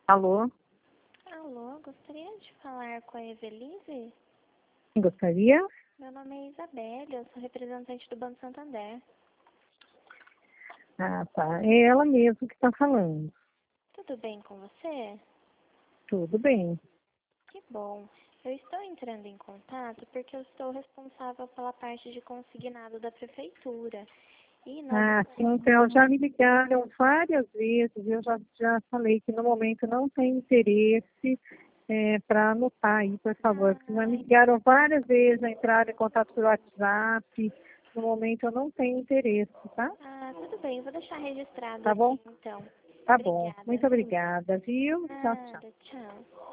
Alô? Alô, gostaria de falar com a Evelise? Gostaria? Meu nome é Isabelle, eu sou representante do Banco Santander. Ah, tá. É ela mesma que está falando. Tudo bem com você? Tudo bem. Que bom. Eu estou entrando em contato porque eu estou responsável pela parte de consignado da prefeitura. E nós Ah, sim, estamos... então já me ligaram várias vezes, eu já falei que no momento não tem interesse para anotar aí, por favor, porque já me Ai, ligaram várias vezes, entraram em contato pelo WhatsApp, no momento eu não tenho interesse, tá? tudo bem, eu vou deixar registrado Tá bom? aqui então. Tá bom. Obrigada, Muito viu? obrigada, viu? Tchau, tchau. Nada, tchau.